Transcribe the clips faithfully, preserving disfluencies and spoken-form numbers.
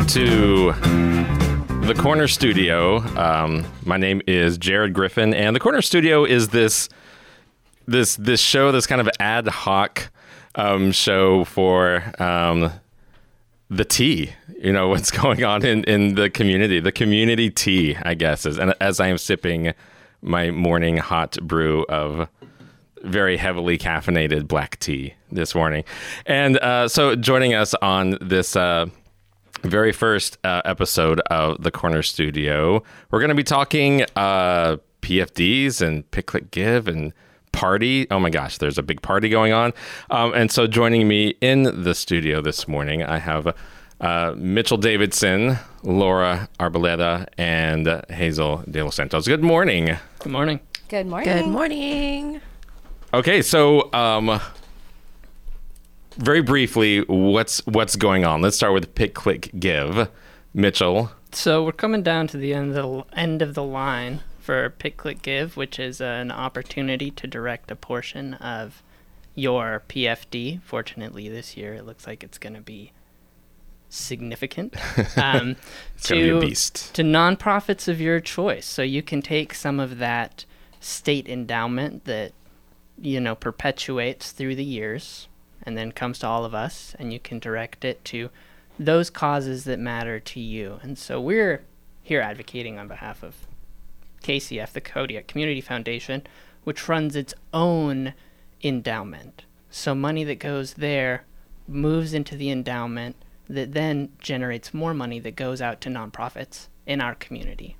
to the Corner Studio. Um, my name is Jared Griffin, and the Corner Studio is this this this show, this kind of ad hoc um, show for um, the tea. You know, what's going on in, in the community, the community tea, I guess, is, and as I am sipping my morning hot brew of very heavily caffeinated black tea this morning. And uh, so joining us on this uh, very first uh, episode of the Corner Studio, we're going to be talking uh, P F Ds and Pick, Click, Give and party. Oh my gosh, there's a big party going on. Um, and so joining me in the studio this morning, I have uh, Mitchell Davidson, Laura Arboleda, and uh, Hazel De Los Santos. Good morning. Good morning. Good morning. Good morning. Okay, so um, very briefly, what's what's going on? Let's start with Pick, Click, Give. Mitchell. So we're coming down to the end of the, end of the line for Pick, Click, Give, which is an opportunity to direct a portion of your P F D. Fortunately, this year it looks like it's going to be significant. Um, it's to, going to be a beast. To nonprofits of your choice. So you can take some of that state endowment that, you know, perpetuates through the years and then comes to all of us, and you can direct it to those causes that matter to you. And so we're here advocating on behalf of K C F, the Kodiak Community Foundation, which runs its own endowment. So money that goes there moves into the endowment that then generates more money that goes out to nonprofits in our community.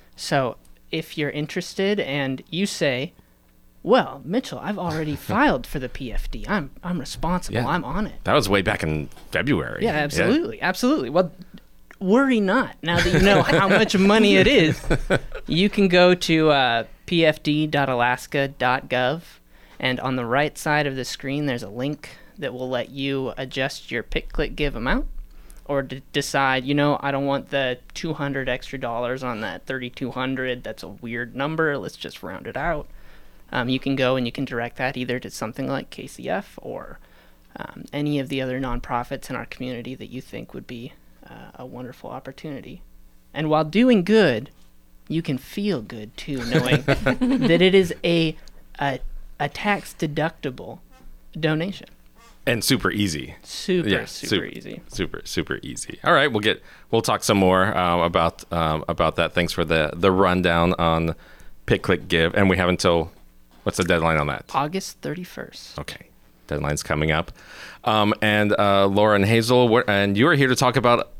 So if you're interested and you say, well, Mitchell, I've already filed for the P F D. I'm I'm responsible. Yeah. I'm on it. That was way back in February. Yeah, absolutely. Yeah. Absolutely. Well, worry not. Now that you know how much money it is, you can go to uh, p f d dot alaska dot gov, and on the right side of the screen, there's a link that will let you adjust your Pick, Click, Give amount, or d- decide, you know, I don't want the two hundred extra dollars on that thirty-two hundred. That's a weird number. Let's just round it out. Um, you can go and you can direct that either to something like K C F or um, any of the other nonprofits in our community that you think would be uh, a wonderful opportunity. And while doing good, you can feel good too, knowing that it is a, a a tax deductible donation. And super easy. Super, yeah, super, super easy. Super, super easy. All right, we'll get we'll talk some more um, about um, about that. Thanks for the the rundown on Pick, Click, Give, and we have until. What's the deadline on that? August thirty-first. Okay. Deadline's coming up. Um, and uh, Laura and Hazel, what, and you are here to talk about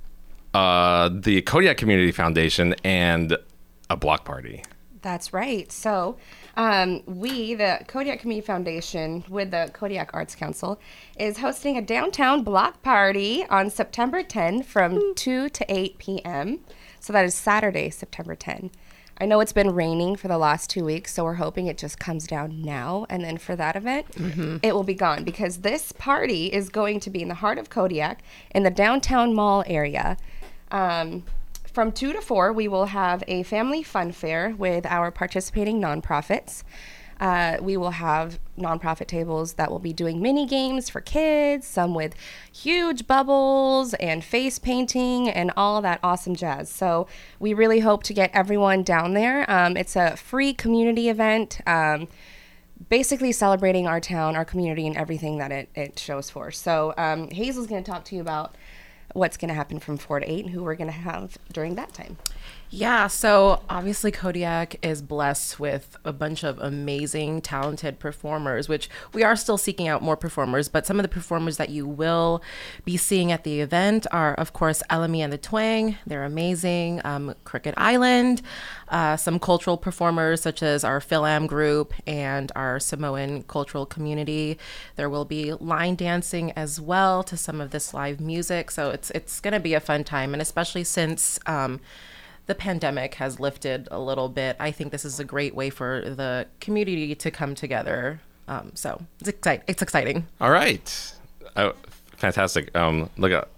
uh, the Kodiak Community Foundation and a block party. That's right. So um, we, the Kodiak Community Foundation, with the Kodiak Arts Council, is hosting a downtown block party on September tenth from two to eight p.m. So that is Saturday, September tenth. I know it's been raining for the last two weeks, so we're hoping it just comes down now. And then for that event, mm-hmm. it will be gone because this party is going to be in the heart of Kodiak in the downtown mall area. Um, from two to four, we will have a family fun fair with our participating nonprofits. Uh, we will have nonprofit tables that will be doing mini games for kids, some with huge bubbles and face painting and all that awesome jazz. So we really hope to get everyone down there. Um, it's a free community event, um, basically celebrating our town, our community, and everything that it, it shows for. So um, Hazel's going to talk to you about what's going to happen from four to eight and who we're going to have during that time. Yeah, so obviously Kodiak is blessed with a bunch of amazing, talented performers, which we are still seeking out more performers, but some of the performers that you will be seeing at the event are, of course, Elemi and the Twang. They're amazing. Um, Crooked Island, uh, some cultural performers such as our Philam group and our Samoan cultural community. There will be line dancing as well to some of this live music, so it's, it's going to be a fun time, and especially since um, the pandemic has lifted a little bit, I think this is a great way for the community to come together. Um, so it's, excite- it's exciting. All right. Oh, fantastic. Um, look,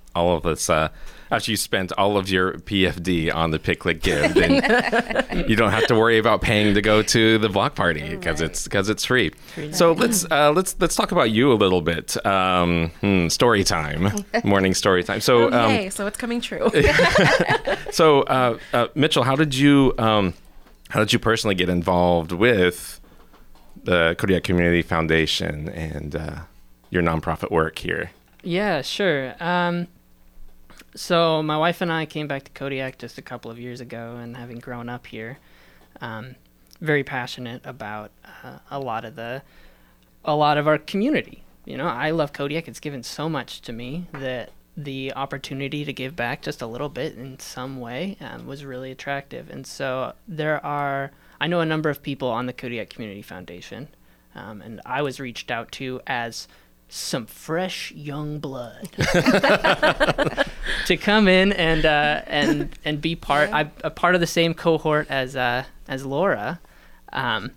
all of this, uh, after you spent all of your P F D on the Pick Click Give, then you don't have to worry about paying to go to the block party because right. it's because it's free. free so let's uh, let's let's talk about you a little bit. Um, hmm, story time, morning story time. So oh, um, yay, so it's coming true. so uh, uh, Mitchell, how did you um, how did you personally get involved with the Kodiak Community Foundation and uh, your nonprofit work here? Yeah, sure. Um, so my wife and I came back to Kodiak just a couple of years ago, and having grown up here, um, very passionate about uh, a lot of the, a lot of our community. You know, I love Kodiak. It's given so much to me that the opportunity to give back just a little bit in some way um, was really attractive. And so there are, I know a number of people on the Kodiak Community Foundation, um, and I was reached out to as some fresh young blood to come in and uh, and and be part yeah. I, a part of the same cohort as uh, as Laura, um,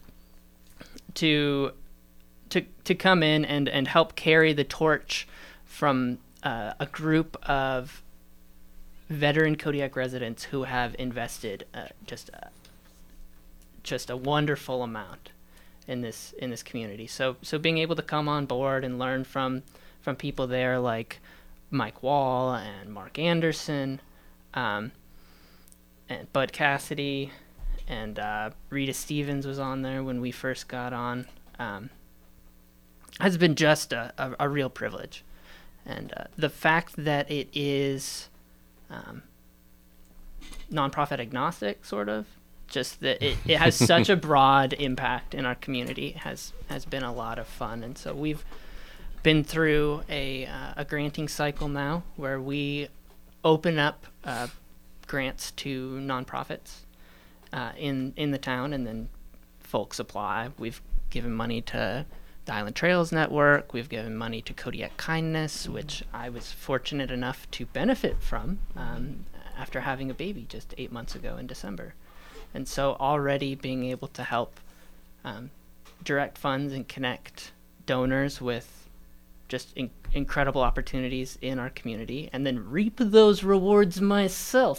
to to to come in and, and help carry the torch from uh, a group of veteran Kodiak residents who have invested uh, just a, just a wonderful amount in this in this community. So so being able to come on board and learn from from people there like Mike Wall and Mark Anderson, um, and Bud Cassidy, and uh, Rita Stevens was on there when we first got on, um, has been just a, a, a real privilege. And uh, the fact that it is um, nonprofit agnostic, sort of, just that it, it has such a broad impact in our community has has been a lot of fun. And so we've been through a uh, a granting cycle now where we open up uh, grants to nonprofits uh, in in the town, and then folks apply. We've given money to the Island Trails Network. We've given money to Kodiak Kindness, which I was fortunate enough to benefit from um, after having a baby just eight months ago in December. And so already being able to help um, direct funds and connect donors with just in- incredible opportunities in our community, and then reap those rewards myself.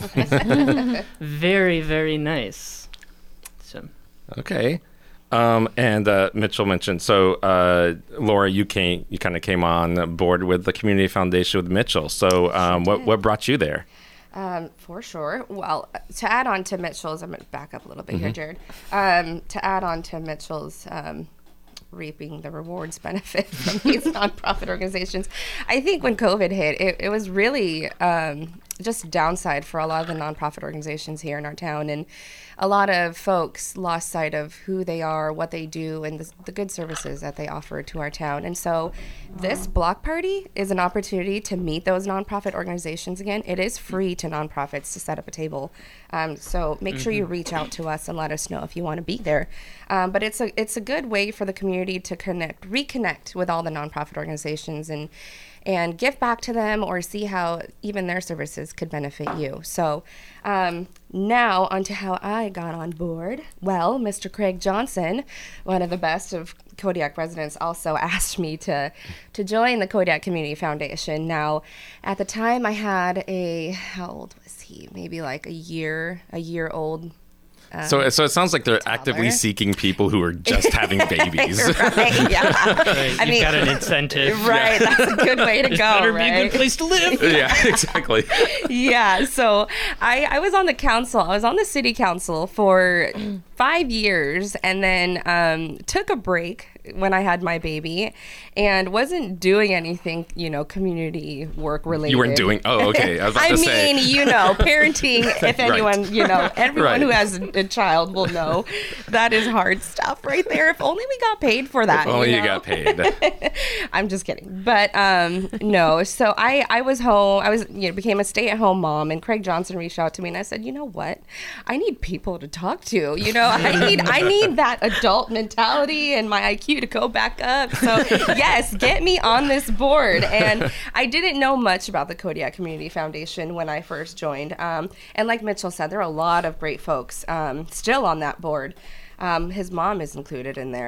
Very, very nice. So. Okay. Um, and uh, Mitchell mentioned, so uh, Laura, you came, you kind of came on board with the Community Foundation with Mitchell. So um, what what brought you there? Um, for sure. Well, to add on to Mitchell's, I'm going to back up a little bit mm-hmm. here, Jared. Um, to add on to Mitchell's um, reaping the rewards benefit from these nonprofit organizations, I think when COVID hit, it, it was really um, just downside for a lot of the nonprofit organizations here in our town. And a lot of folks lost sight of who they are, what they do, and the, the good services that they offer to our town. And so this block party is an opportunity to meet those nonprofit organizations again. It is free to nonprofits to set up a table. Um, so make mm-hmm. sure you reach out to us and let us know if you want to be there. Um, but it's a it's a good way for the community to connect, reconnect with all the nonprofit organizations and and give back to them, or see how even their services could benefit you. So um, now onto how I got on board. Well, Mister Craig Johnson, one of the best of Kodiak residents, also asked me to to join the Kodiak Community Foundation. Now, at the time I had a, how old was he? Maybe like a year, a year old. Um, so, so it sounds like they're toddler. actively seeking people who are just having babies. Right, yeah. I You've mean, got an incentive. Right, yeah. That's a good way to This go, better right? be a good place to live. Yeah, exactly. Yeah, so I, I was on the council. I was on the city council for five years, and then um, took a break when I had my baby, and wasn't doing anything, you know, community work related. You weren't doing, oh, okay. I was about I to mean, say. you know, parenting, if anyone, Right. you know, everyone Right. who has a, a child will know that is hard stuff right there. If only we got paid for that. If only you, you know? got paid. I'm just kidding. But um, no, so I, I was home. I was, you know, became a stay-at-home mom, and Craig Johnson reached out to me, and I said, you know what? I need people to talk to. You know, I need I need that adult mentality and my I Q to go back up. So yes, get me on this board. And I didn't know much about the Kodiak Community Foundation when I first joined. Um, and like Mitchell said, there are a lot of great folks um, still on that board. Um, his mom is included in there.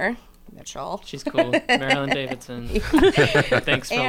Mitchell. She's cool. Marilyn Davidson. Thanks for And-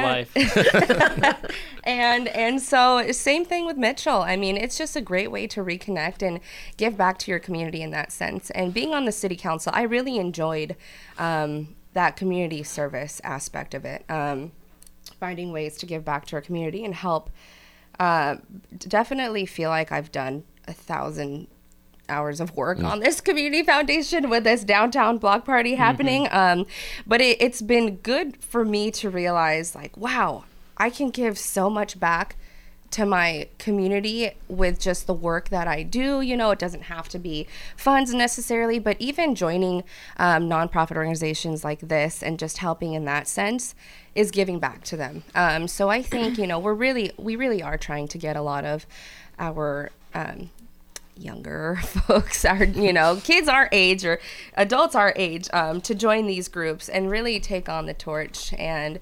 life. and and so same thing with Mitchell. I mean, it's just a great way to reconnect and give back to your community in that sense. And being on the city council, I really enjoyed um, that community service aspect of it. Um, finding ways to give back to our community and help. Uh, definitely feel like I've done a thousand hours of work on this community foundation with this downtown block party happening. Um, but it, it's been good for me to realize, like, wow, I can give so much back to my community with just the work that I do. You know, it doesn't have to be funds necessarily, but even joining um, nonprofit organizations like this and just helping in that sense is giving back to them. Um, so I think, you know, we're really, we really are trying to get a lot of our um, younger folks, our, you know, kids our age or adults our age um, to join these groups and really take on the torch and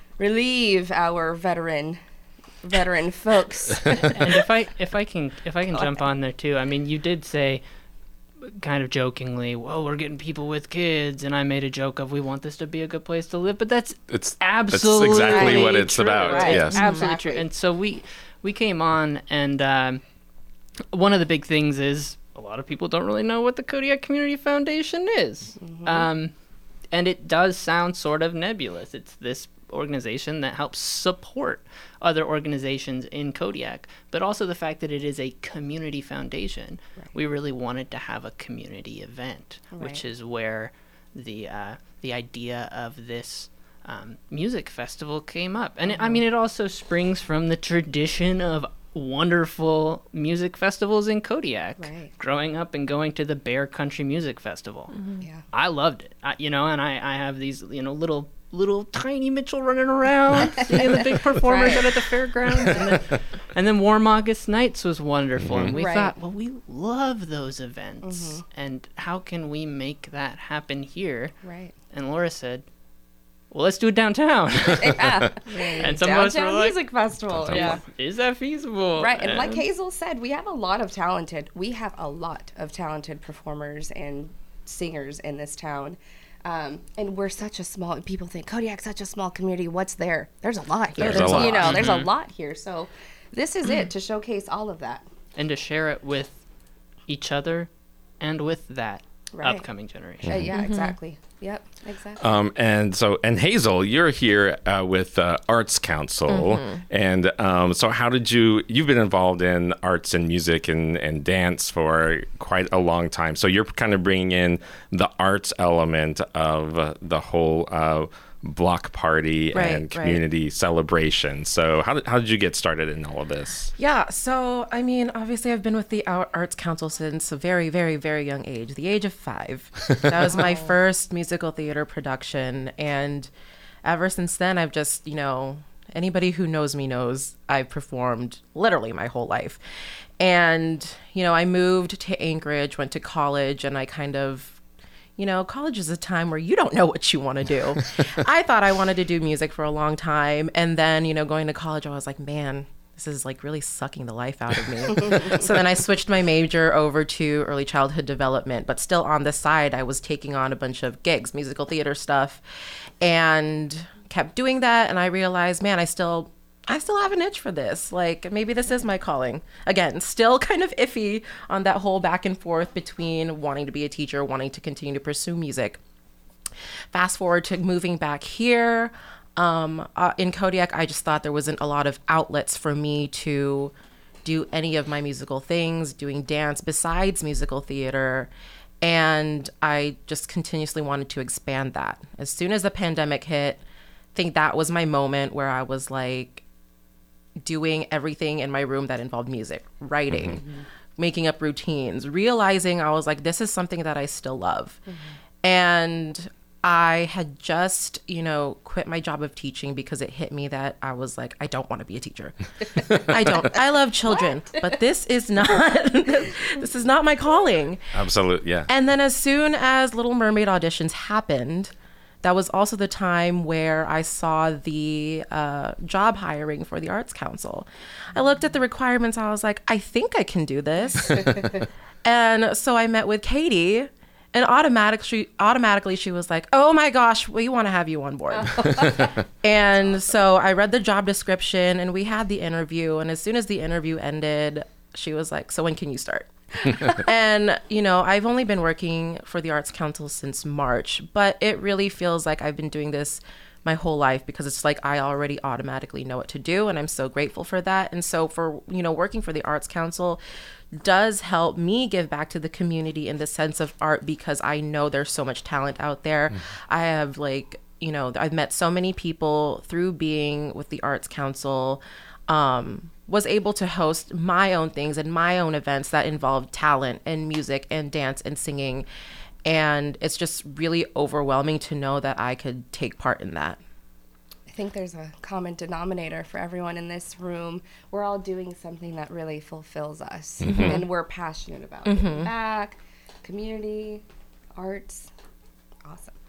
relieve our veteran veteran folks. And if I if I can if I can jump on there too, I mean, you did say, kind of jokingly, "Well, we're getting people with kids," and I made a joke of, "We want this to be a good place to live," but that's It's absolutely that's exactly what it's true. about. Right. Yes. Absolutely Exactly. true. And so we we came on, and um, one of the big things is a lot of people don't really know what the Kodiak Community Foundation is, um, and it does sound sort of nebulous. It's this organization that helps support other organizations in Kodiak, but also the fact that it is a community foundation. Right. We really wanted to have a community event, which Right. is where the uh, the idea of this um, music festival came up. And it, I mean, it also springs from the tradition of wonderful music festivals in Kodiak. Right. Growing up and going to the Bear Country Music Festival. Yeah. I loved it. I, you know, and I, I have these, you know, little little tiny Mitchell running around, seeing the big performers Right. out at the fairgrounds. And then, and then Warm August Nights was wonderful. And we Right. thought, well, we love those events. And how can we make that happen here? Right. And Laura said, well, let's do it downtown. Yeah. And some of us were Downtown like, Music Festival. Yeah. is that feasible? Right, and like Hazel said, we have a lot of talented, we have a lot of talented performers and singers in this town. Um, and we're such a small, people think Kodiak's such a small community. What's there? There's a lot here. There's a lot. You know, there's a lot here. So this is it to showcase all of that. And to share it with each other and with that Right. upcoming generation. Uh, yeah, exactly. Yep, exactly. Um, and so, and Hazel, you're here uh, with uh, Arts Council, and um, so how did you? You've been involved in arts and music and, and dance for quite a long time. So you're kind of bringing in the arts element of uh, the whole uh, block party Right, and right. community celebration. So how did how did you get started in all of this? Yeah, so I mean, obviously, I've been with the Ar- Arts Council since a very, very, very young age, the age of five. That was my first musical theater production, and ever since then, I've just, you know, anybody who knows me knows I've performed literally my whole life. And you know, I moved to Anchorage, went to college, and I kind of. You know, college is a time where you don't know what you want to do. I thought I wanted to do music for a long time. And then, you know, going to college, I was like, man, this is like really sucking the life out of me. So then I switched my major over to early childhood development, but still on the side, I was taking on a bunch of gigs, musical theater stuff, and kept doing that. And I realized, man, I still... I still have an itch for this. Like, maybe this is my calling. Again, still kind of iffy on that whole back and forth between wanting to be a teacher, wanting to continue to pursue music. Fast forward to moving back here. Um, uh, in Kodiak, I just thought there wasn't a lot of outlets for me to do any of my musical things, doing dance besides musical theater. And I just continuously wanted to expand that. As soon as the pandemic hit, I think that was my moment where I was like, doing everything in my room that involved music, writing, mm-hmm. making up routines, realizing I was like, this is something that I still love. Mm-hmm. And I had just, you know, quit my job of teaching because it hit me that I was like, I don't want to be a teacher. I don't. I love children, but this is not, this is not my calling. Absolutely, yeah. And then as soon as Little Mermaid auditions happened, that was also the time where I saw the uh, job hiring for the Arts Council. I looked at the requirements. I was like, I think I can do this. And so I met with Katie, And automatic, she, automatically she was like, oh my gosh, we want to have you on board. And so I read the job description and we had the interview. And as soon as the interview ended, she was like, so when can you start? And, you know, I've only been working for the Arts Council since March, but it really feels like I've been doing this my whole life because it's like I already automatically know what to do. And I'm so grateful for that. And so for, you know, working for the Arts Council does help me give back to the community in the sense of art because I know there's so much talent out there. Mm. I have like, you know, I've met so many people through being with the Arts Council, um, was able to host my own things and my own events that involve talent and music and dance and singing. And it's just really overwhelming to know that I could take part in that. I think there's a common denominator for everyone in this room. We're all doing something that really fulfills us, mm-hmm. and we're passionate about mm-hmm. giving back, community, arts. Awesome.